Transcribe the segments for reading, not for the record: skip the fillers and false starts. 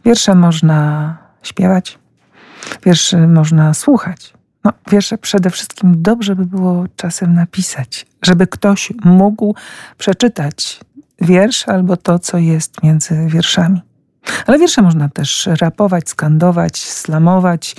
Wiersze można śpiewać, wierszy można słuchać. Wiersze przede wszystkim dobrze by było czasem napisać, żeby ktoś mógł przeczytać wiersz albo to, co jest między wierszami. Ale wiersze można też rapować, skandować, slamować.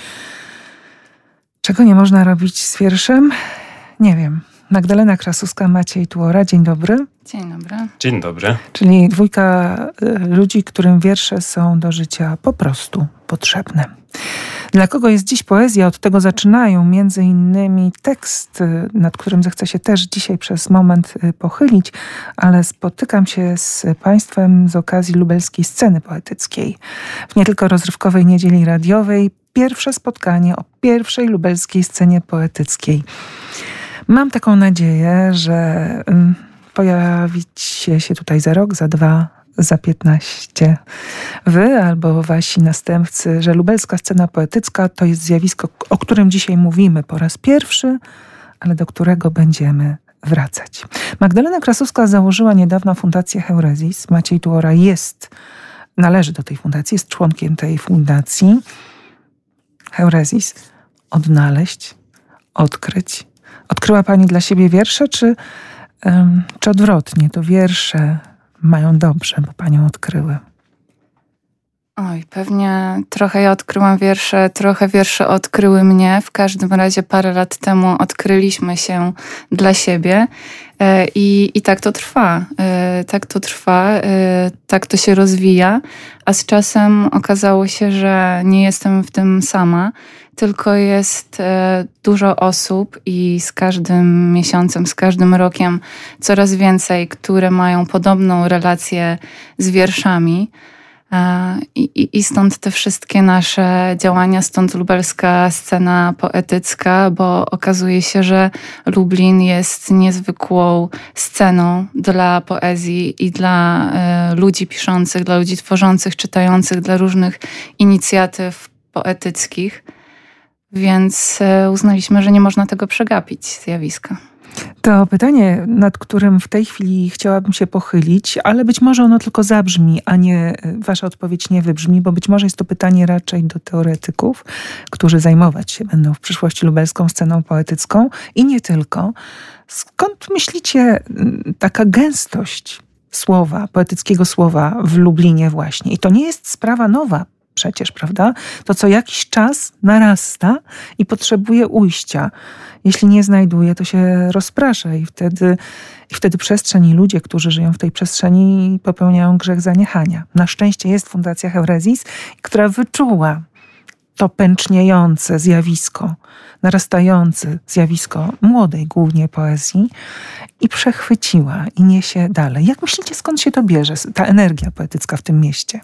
Czego nie można robić z wierszem? Nie wiem. Magdalena Krasuska, Maciej Tuora. Dzień dobry. Dzień dobry. Dzień dobry. Czyli dwójka ludzi, którym wiersze są do życia po prostu potrzebne. Dla kogo jest dziś poezja? Od tego zaczynają między innymi tekst, nad którym zechcę się też dzisiaj przez moment pochylić, ale spotykam się z Państwem z okazji lubelskiej sceny poetyckiej. W nie tylko rozrywkowej niedzieli radiowej pierwsze spotkanie o pierwszej lubelskiej scenie poetyckiej. Mam taką nadzieję, że pojawicie się tutaj za rok, za 2, za 15 wy albo wasi następcy, że lubelska scena poetycka to jest zjawisko, o którym dzisiaj mówimy po raz pierwszy, ale do którego będziemy wracać. Magdalena Krasuska założyła niedawno Fundację Heurezis. Maciej Tuora należy do tej fundacji, jest członkiem tej fundacji. Heurezis, odnaleźć, odkryć. Odkryła pani dla siebie wiersze, czy odwrotnie, to wiersze mają dobrze, bo panią odkryły? Oj, pewnie trochę ja odkryłam wiersze, trochę wiersze odkryły mnie. W każdym razie parę lat temu odkryliśmy się dla siebie i tak to trwa. Tak to trwa, tak to się rozwija, a z czasem okazało się, że nie jestem w tym sama, tylko jest dużo osób i z każdym miesiącem, z każdym rokiem coraz więcej, które mają podobną relację z wierszami. I stąd te wszystkie nasze działania, stąd lubelska scena poetycka, bo okazuje się, że Lublin jest niezwykłą sceną dla poezji i dla ludzi piszących, dla ludzi tworzących, czytających, dla różnych inicjatyw poetyckich. Więc uznaliśmy, że nie można tego przegapić, zjawiska. To pytanie, nad którym w tej chwili chciałabym się pochylić, ale być może ono tylko zabrzmi, a nie wasza odpowiedź nie wybrzmi, bo być może jest to pytanie raczej do teoretyków, którzy zajmować się będą w przyszłości lubelską sceną poetycką i nie tylko. Skąd myślicie taka gęstość słowa, poetyckiego słowa w Lublinie właśnie? I to nie jest sprawa nowa. Przecież, prawda? To co jakiś czas narasta i potrzebuje ujścia. Jeśli nie znajduje, to się rozprasza i wtedy przestrzeń i ludzie, którzy żyją w tej przestrzeni, popełniają grzech zaniechania. Na szczęście jest Fundacja Heurezis, która wyczuła to pęczniejące zjawisko, narastające zjawisko młodej głównie poezji i przechwyciła i niesie dalej. Jak myślicie, skąd się to bierze, ta energia poetycka w tym mieście?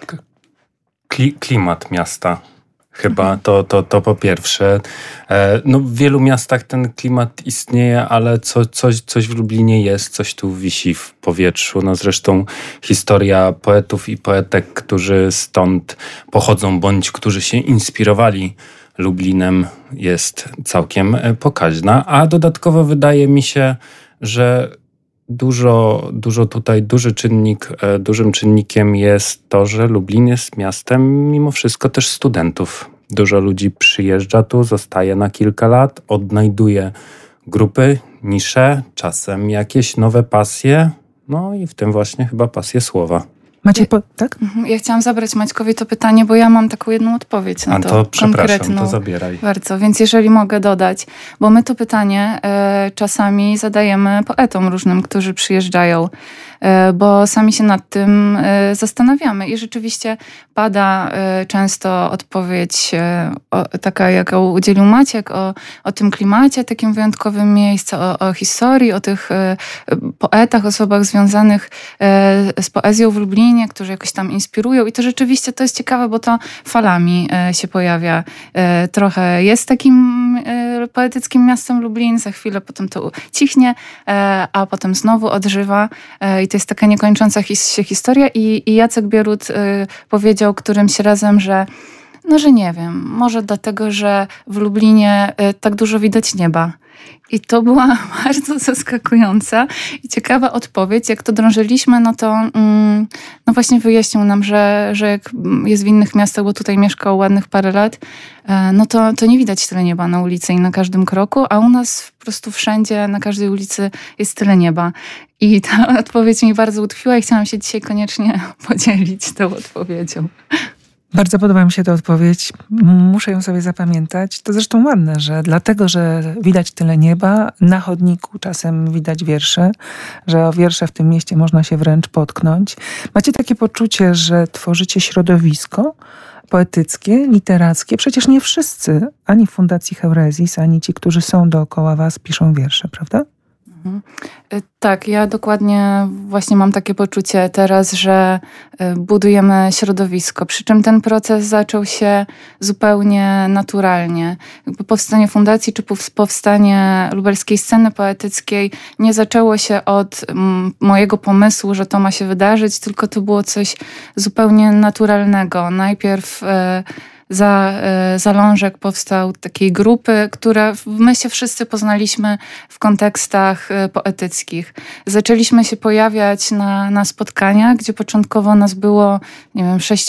Klimat miasta chyba, to po pierwsze. W wielu miastach ten klimat istnieje, ale coś w Lublinie jest, coś tu wisi w powietrzu. Zresztą historia poetów i poetek, którzy stąd pochodzą, bądź którzy się inspirowali Lublinem, jest całkiem pokaźna. A dodatkowo wydaje mi się, że dużo tutaj, dużym czynnikiem jest to, że Lublin jest miastem mimo wszystko też studentów. Dużo ludzi przyjeżdża tu, zostaje na kilka lat, odnajduje grupy, nisze, czasem jakieś nowe pasje, i w tym właśnie chyba pasję słowa. Macie tak? Ja chciałam zabrać Maćkowi to pytanie, bo ja mam taką jedną odpowiedź na to konkretną. To zabieraj. Bardzo, więc jeżeli mogę dodać, bo my to pytanie czasami zadajemy poetom różnym, którzy przyjeżdżają, bo sami się nad tym zastanawiamy i rzeczywiście pada często odpowiedź taka, jaką udzielił Maciek, o tym klimacie, takim wyjątkowym miejscu, o historii, o tych poetach, osobach związanych z poezją w Lublinie, którzy jakoś tam inspirują i to rzeczywiście to jest ciekawe, bo to falami się pojawia. Trochę jest takim poetyckim miastem Lublin, za chwilę potem to cichnie, a potem znowu odżywa i to jest taka niekończąca się historia i Jacek Bierut powiedział którymś razem, że No, że nie wiem. Może dlatego, że w Lublinie tak dużo widać nieba. I to była bardzo zaskakująca i ciekawa odpowiedź. Jak to drążyliśmy, no to no właśnie wyjaśnił nam, że jak jest w innych miastach, bo tutaj mieszkał ładnych parę lat, no to nie widać tyle nieba na ulicy i na każdym kroku, a u nas po prostu wszędzie, na każdej ulicy jest tyle nieba. I ta odpowiedź mi bardzo utkwiła i chciałam się dzisiaj koniecznie podzielić tą odpowiedzią. Bardzo podoba mi się ta odpowiedź. Muszę ją sobie zapamiętać. To zresztą ładne, że dlatego, że widać tyle nieba, na chodniku czasem widać wiersze, że o wiersze w tym mieście można się wręcz potknąć. Macie takie poczucie, że tworzycie środowisko poetyckie, literackie. Przecież nie wszyscy, ani w Fundacji Heuresis, ani ci, którzy są dookoła was, piszą wiersze, prawda? Tak, ja dokładnie właśnie mam takie poczucie teraz, że budujemy środowisko, przy czym ten proces zaczął się zupełnie naturalnie. Jakby powstanie fundacji czy powstanie lubelskiej sceny poetyckiej nie zaczęło się od mojego pomysłu, że to ma się wydarzyć, tylko to było coś zupełnie naturalnego. Najpierw zalążek powstał takiej grupy, które my się wszyscy poznaliśmy w kontekstach poetyckich. Zaczęliśmy się pojawiać na spotkaniach, gdzie początkowo nas było, nie wiem, 6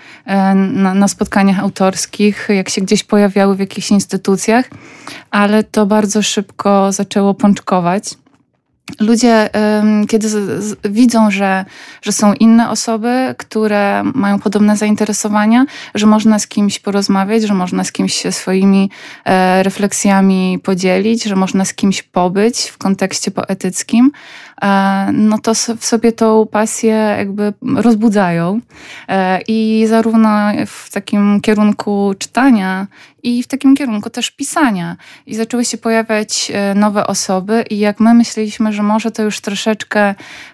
na spotkaniach autorskich, jak się gdzieś pojawiały w jakichś instytucjach, ale to bardzo szybko zaczęło pączkować. Ludzie, kiedy widzą, że są inne osoby, które mają podobne zainteresowania, że można z kimś porozmawiać, że można z kimś się swoimi refleksjami podzielić, że można z kimś pobyć w kontekście poetyckim, no to w sobie tą pasję jakby rozbudzają. I zarówno w takim kierunku czytania i w takim kierunku też pisania. I zaczęły się pojawiać nowe osoby i jak my myśleliśmy, że może to już troszeczkę,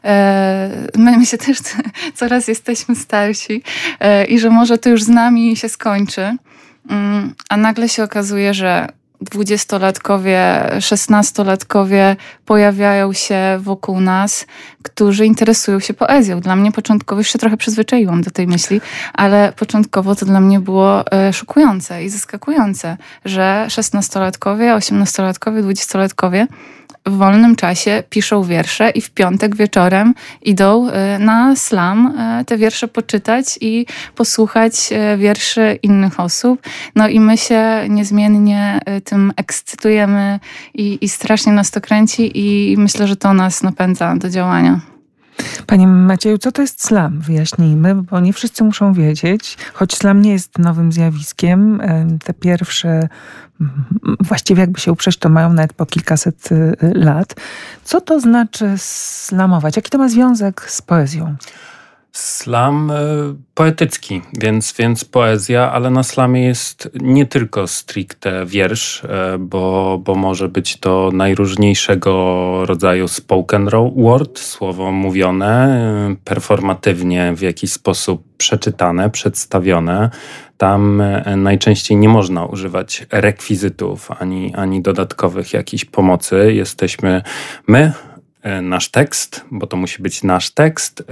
my się też coraz jesteśmy starsi i że może to już z nami się skończy, a nagle się okazuje, że 20-latkowie, 16-latkowie pojawiają się wokół nas, którzy interesują się poezją. Dla mnie początkowo, już się trochę przyzwyczaiłam do tej myśli, ale początkowo to dla mnie było szokujące i zaskakujące, że 16-latkowie, 18-latkowie, 20-latkowie w wolnym czasie piszą wiersze i w piątek wieczorem idą na slam te wiersze poczytać i posłuchać wierszy innych osób. No i my się niezmiennie tym ekscytujemy i strasznie nas to kręci i myślę, że to nas napędza do działania. Panie Macieju, co to jest slam? Wyjaśnijmy, bo nie wszyscy muszą wiedzieć, choć slam nie jest nowym zjawiskiem. Te pierwsze, właściwie jakby się uprzeć, to mają nawet po kilkaset lat. Co to znaczy slamować? Jaki to ma związek z poezją? Slam poetycki, więc poezja, ale na slamie jest nie tylko stricte wiersz, bo może być to najróżniejszego rodzaju spoken word, słowo mówione, performatywnie w jakiś sposób przeczytane, przedstawione. Tam najczęściej nie można używać rekwizytów ani dodatkowych jakichś pomocy. Jesteśmy my, nasz tekst, bo to musi być nasz tekst,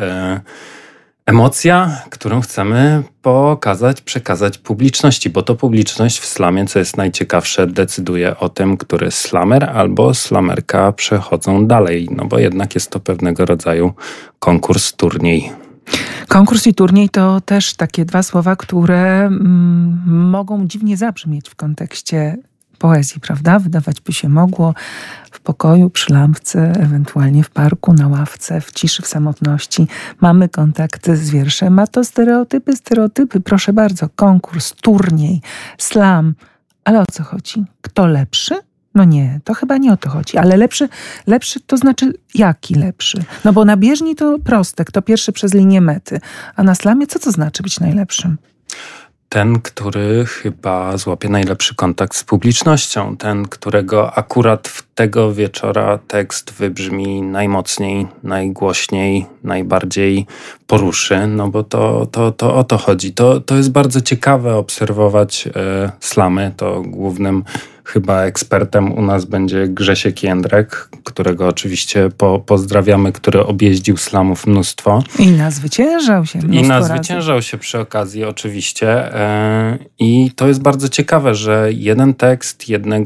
emocja, którą chcemy przekazać publiczności, bo to publiczność w slamie, co jest najciekawsze, decyduje o tym, który slamer albo slamerka przechodzą dalej, no bo jednak jest to pewnego rodzaju konkurs, turniej. Konkurs i turniej to też takie dwa słowa, które mogą dziwnie zabrzmieć w kontekście poezji, prawda? Wydawać by się mogło w pokoju, przy lampce, ewentualnie w parku, na ławce, w ciszy, w samotności. Mamy kontakty z wierszem, a to stereotypy. Proszę bardzo, konkurs, turniej, slam. Ale o co chodzi? Kto lepszy? No nie, to chyba nie o to chodzi. Ale lepszy to znaczy jaki lepszy? No bo na bieżni to proste, kto pierwszy przez linię mety. A na slamie co to znaczy być najlepszym? Ten, który chyba złapie najlepszy kontakt z publicznością. Ten, którego akurat w tego wieczora tekst wybrzmi najmocniej, najgłośniej, najbardziej poruszy, no bo to o to chodzi. To jest bardzo ciekawe obserwować slamy. To głównym chyba ekspertem u nas będzie Grzesiek Jędrek, którego oczywiście pozdrawiamy, który objeździł slamów mnóstwo. I nazwyciężał się przy okazji oczywiście. I to jest bardzo ciekawe, że jeden tekst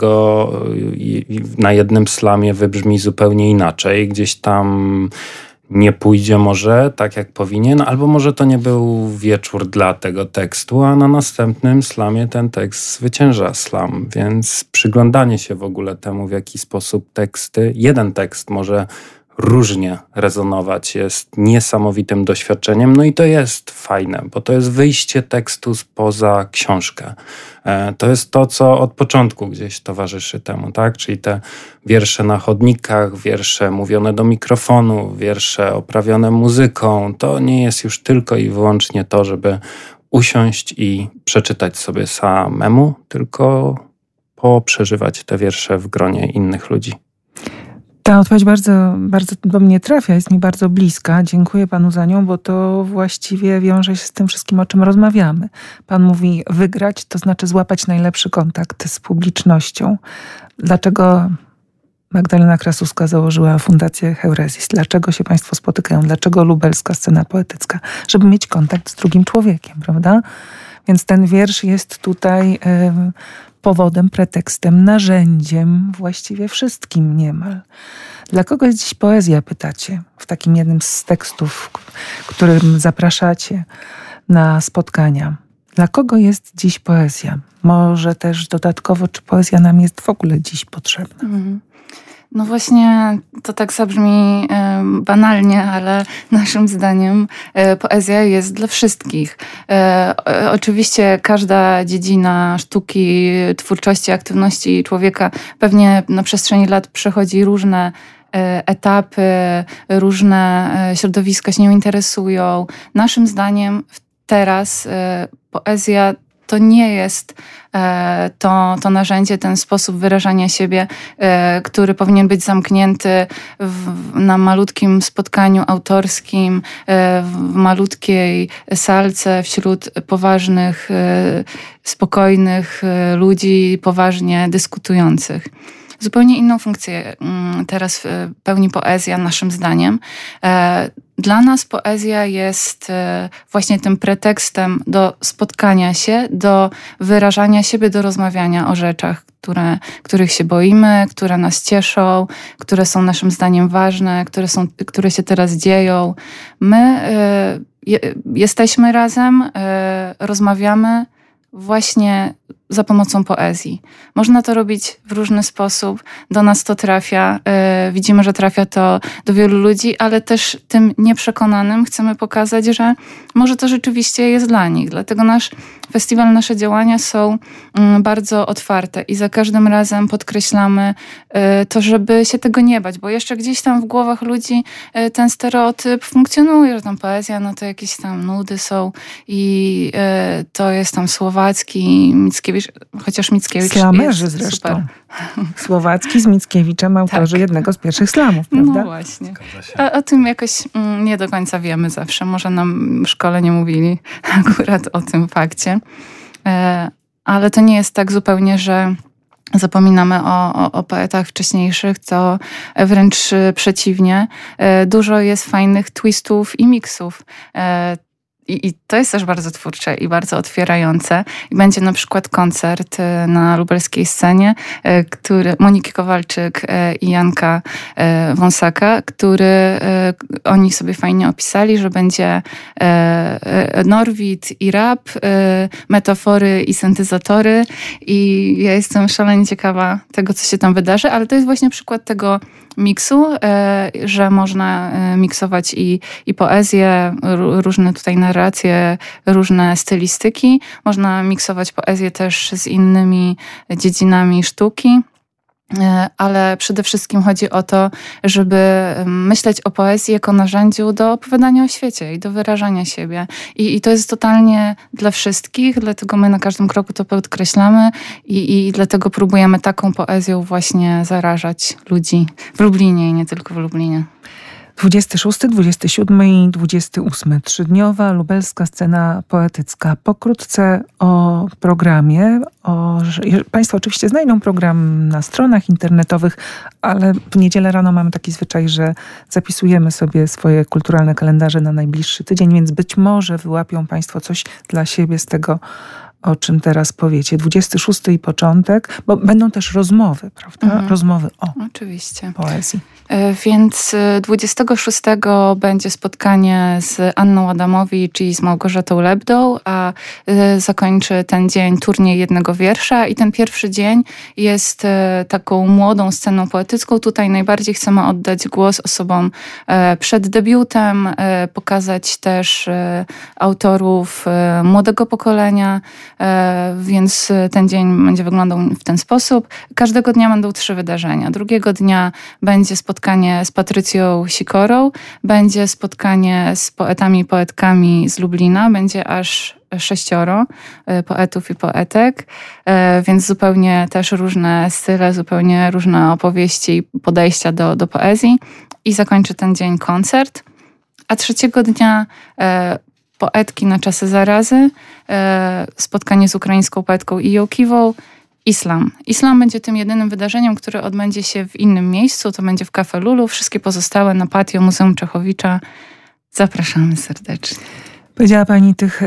na jednym slamie wybrzmi zupełnie inaczej. Gdzieś tam nie pójdzie może tak jak powinien, albo może to nie był wieczór dla tego tekstu, a na następnym slamie ten tekst zwycięża slam, więc przyglądanie się w ogóle temu, w jaki sposób jeden tekst może różnie rezonować, jest niesamowitym doświadczeniem. No i to jest fajne, bo to jest wyjście tekstu spoza książkę. To jest to, co od początku gdzieś towarzyszy temu, tak? Czyli te wiersze na chodnikach, wiersze mówione do mikrofonu, wiersze oprawione muzyką. To nie jest już tylko i wyłącznie to, żeby usiąść i przeczytać sobie samemu, tylko poprzeżywać te wiersze w gronie innych ludzi. Ta odpowiedź bardzo, bardzo do mnie trafia, jest mi bardzo bliska. Dziękuję panu za nią, bo to właściwie wiąże się z tym wszystkim, o czym rozmawiamy. Pan mówi wygrać, to znaczy złapać najlepszy kontakt z publicznością. Dlaczego Magdalena Krasuska założyła Fundację Heuresis? Dlaczego się państwo spotykają? Dlaczego lubelska scena poetycka? Żeby mieć kontakt z drugim człowiekiem, prawda? Więc ten wiersz jest tutaj powodem, pretekstem, narzędziem, właściwie wszystkim niemal. Dla kogo jest dziś poezja, pytacie? W takim jednym z tekstów, którym zapraszacie na spotkania. Dla kogo jest dziś poezja? Może też dodatkowo, czy poezja nam jest w ogóle dziś potrzebna? No właśnie, to tak zabrzmi banalnie, ale naszym zdaniem poezja jest dla wszystkich. Oczywiście każda dziedzina sztuki, twórczości, aktywności człowieka pewnie na przestrzeni lat przechodzi różne etapy, różne środowiska się nią interesują. Naszym zdaniem teraz poezja to nie jest to narzędzie, ten sposób wyrażania siebie, który powinien być zamknięty na malutkim spotkaniu autorskim, w malutkiej salce wśród poważnych, spokojnych ludzi, poważnie dyskutujących. Zupełnie inną funkcję teraz pełni poezja, naszym zdaniem. Dla nas poezja jest właśnie tym pretekstem do spotkania się, do wyrażania siebie, do rozmawiania o rzeczach, których się boimy, które nas cieszą, które są naszym zdaniem ważne, które się teraz dzieją. My jesteśmy razem, rozmawiamy właśnie za pomocą poezji. Można to robić w różny sposób. Do nas to trafia. Widzimy, że trafia to do wielu ludzi, ale też tym nieprzekonanym chcemy pokazać, że może to rzeczywiście jest dla nich. Dlatego nasz festiwal, nasze działania są bardzo otwarte i za każdym razem podkreślamy to, żeby się tego nie bać, bo jeszcze gdzieś tam w głowach ludzi ten stereotyp funkcjonuje, że tam poezja, no to jakieś tam nudy są i to jest tam Słowacki, Mickiewicz, chociaż Mickiewicz slamerzy jest zresztą. Super. Słowacki z Mickiewiczem, autorzy jednego z pierwszych slamów, prawda? No właśnie. O tym jakoś nie do końca wiemy zawsze. Może nam w szkole nie mówili akurat o tym fakcie. Ale to nie jest tak zupełnie, że zapominamy o poetach wcześniejszych, to wręcz przeciwnie. Dużo jest fajnych twistów i miksów. I to jest też bardzo twórcze i bardzo otwierające. I będzie na przykład koncert na lubelskiej scenie, Moniki Kowalczyk i Janka Wąsaka, który oni sobie fajnie opisali, że będzie Norwid i rap, metafory i syntezatory. I ja jestem szalenie ciekawa tego, co się tam wydarzy, ale to jest właśnie przykład tego miksu, że można miksować i poezję, różne tutaj narracje, różne stylistyki. Można miksować poezję też z innymi dziedzinami sztuki. ale przede wszystkim chodzi o to, żeby myśleć o poezji jako narzędziu do opowiadania o świecie i do wyrażania siebie. I to jest totalnie dla wszystkich, dlatego my na każdym kroku to podkreślamy i dlatego próbujemy taką poezją właśnie zarażać ludzi w Lublinie i nie tylko w Lublinie. 26, 27 i 28. Trzydniowa lubelska scena poetycka. Pokrótce o programie. Państwo oczywiście znajdą program na stronach internetowych, ale w niedzielę rano mamy taki zwyczaj, że zapisujemy sobie swoje kulturalne kalendarze na najbliższy tydzień, więc być może wyłapią Państwo coś dla siebie z tego, o czym teraz powiecie. 26 i początek, bo będą też rozmowy, prawda? Rozmowy o Oczywiście. Poezji. Więc 26 będzie spotkanie z Anną Adamowicz i z Małgorzatą Lebdą, a zakończy ten dzień turniej jednego wiersza i ten pierwszy dzień jest taką młodą sceną poetycką. Tutaj najbardziej chcemy oddać głos osobom przed debiutem, pokazać też autorów młodego pokolenia, więc ten dzień będzie wyglądał w ten sposób. Każdego dnia będą 3 wydarzenia. Drugiego dnia będzie spotkanie z Patrycją Sikorą, będzie spotkanie z poetami i poetkami z Lublina, będzie aż 6 poetów i poetek, więc zupełnie też różne style, zupełnie różne opowieści i podejścia do poezji. I zakończy ten dzień koncert. A 3 dnia poetki na czasy zarazy, spotkanie z ukraińską poetką Iją Kiwą, Islam. Islam będzie tym jedynym wydarzeniem, które odbędzie się w innym miejscu. To będzie w Cafe Lulu. Wszystkie pozostałe na patio Muzeum Czechowicza. Zapraszamy serdecznie. Powiedziała Pani tych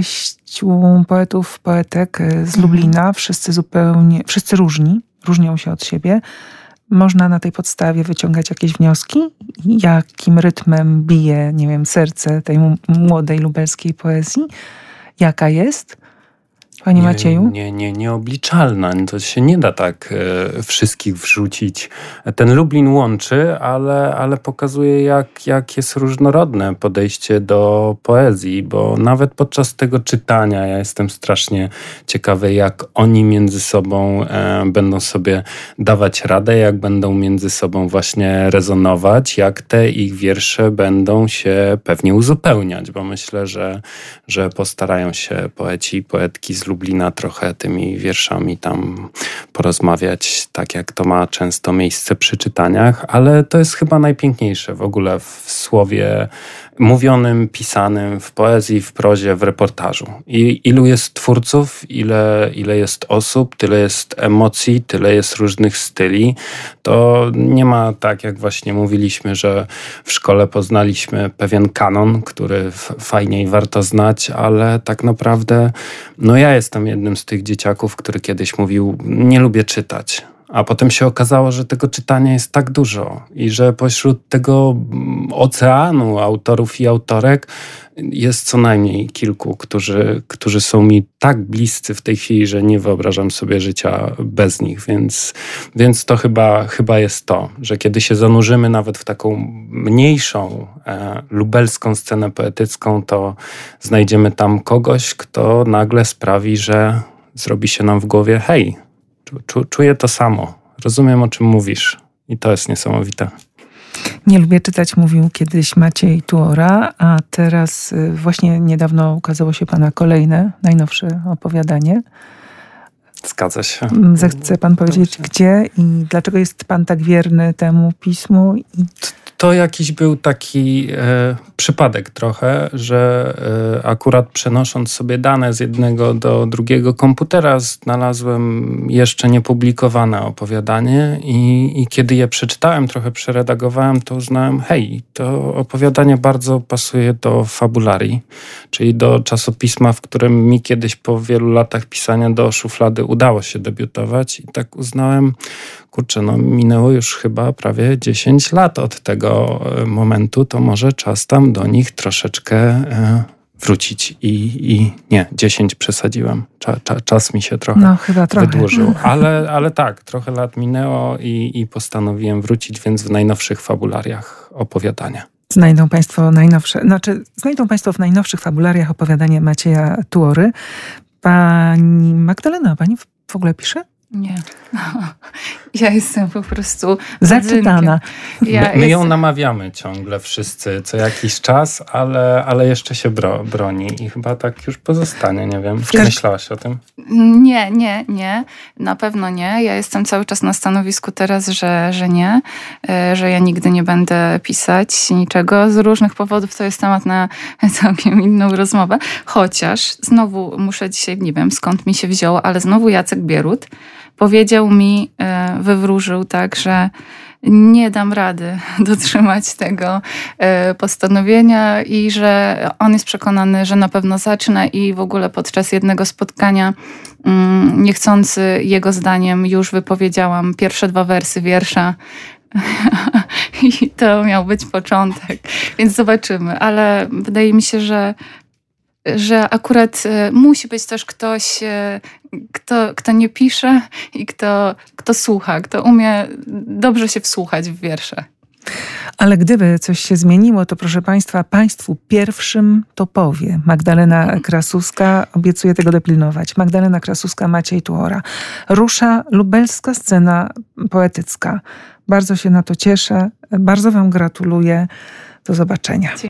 6 poetów, poetek z Lublina. Wszyscy różnią się od siebie. Można na tej podstawie wyciągać jakieś wnioski? Jakim rytmem bije, nie wiem, serce tej młodej lubelskiej poezji? Jaka jest? Panie Macieju? Nieobliczalna. To się nie da tak wszystkich wrzucić. Ten Lublin łączy, ale pokazuje, jak jest różnorodne podejście do poezji, bo nawet podczas tego czytania ja jestem strasznie ciekawy, jak oni między sobą będą sobie dawać radę, jak będą między sobą właśnie rezonować, jak te ich wiersze będą się pewnie uzupełniać, bo myślę, że postarają się poeci i poetki z Lublina trochę tymi wierszami tam porozmawiać, tak jak to ma często miejsce przy czytaniach, ale to jest chyba najpiękniejsze w ogóle w słowie mówionym, pisanym, w poezji, w prozie, w reportażu. I ilu jest twórców, ile jest osób, tyle jest emocji, tyle jest różnych styli. To nie ma tak, jak właśnie mówiliśmy, że w szkole poznaliśmy pewien kanon, który fajnie i warto znać, ale tak naprawdę ja jestem jednym z tych dzieciaków, który kiedyś mówił, nie lubię czytać. A potem się okazało, że tego czytania jest tak dużo i że pośród tego oceanu autorów i autorek jest co najmniej kilku, którzy są mi tak bliscy w tej chwili, że nie wyobrażam sobie życia bez nich. Więc to chyba jest to, że kiedy się zanurzymy nawet w taką mniejszą lubelską scenę poetycką, to znajdziemy tam kogoś, kto nagle sprawi, że zrobi się nam w głowie hej, czuję to samo. Rozumiem, o czym mówisz. I to jest niesamowite. Nie lubię czytać, mówił kiedyś Maciej Tuora, a teraz właśnie niedawno ukazało się Pana kolejne, najnowsze opowiadanie. Zgadza się. Zechce Pan powiedzieć, gdzie i dlaczego jest Pan tak wierny temu pismu? To jakiś był taki przypadek trochę, że akurat przenosząc sobie dane z jednego do drugiego komputera znalazłem jeszcze niepublikowane opowiadanie i kiedy je przeczytałem, trochę przeredagowałem, to uznałem, hej, to opowiadanie bardzo pasuje do fabularii, czyli do czasopisma, w którym mi kiedyś po wielu latach pisania do szuflady udało się debiutować i tak uznałem, kurczę, minęło już chyba prawie 10 lat od tego momentu, to może czas tam do nich troszeczkę wrócić i nie, 10 przesadziłem. Czas mi się trochę wydłużył. Ale tak, trochę lat minęło i postanowiłem wrócić, więc w najnowszych fabulariach opowiadania. Znajdą Państwo w najnowszych fabulariach opowiadanie Macieja Tuory. Pani Magdalena, Pani w ogóle pisze? Nie. Ja jestem po prostu zaczytana. My ją namawiamy ciągle wszyscy, co jakiś czas, ale jeszcze się broni i chyba tak już pozostanie, nie wiem. Czy myślałaś o tym? Nie. Na pewno nie. Ja jestem cały czas na stanowisku teraz, że nie. Że ja nigdy nie będę pisać niczego. Z różnych powodów to jest temat na całkiem inną rozmowę. Chociaż znowu muszę dzisiaj, nie wiem skąd mi się wzięło, ale znowu Jacek Bierut powiedział mi, wywróżył tak, że nie dam rady dotrzymać tego postanowienia i że on jest przekonany, że na pewno zacznę i w ogóle podczas jednego spotkania niechcący jego zdaniem już wypowiedziałam pierwsze 2 wersy wiersza i to miał być początek, więc zobaczymy, ale wydaje mi się, że akurat musi być też ktoś, kto nie pisze i kto słucha, kto umie dobrze się wsłuchać w wiersze. Ale gdyby coś się zmieniło, to proszę Państwa, Państwu pierwszym to powie. Magdalena Krasuska, obiecuję tego dopilnować. Magdalena Krasuska, Maciej Tuora. Rusza lubelska scena poetycka. Bardzo się na to cieszę. Bardzo Wam gratuluję. Do zobaczenia.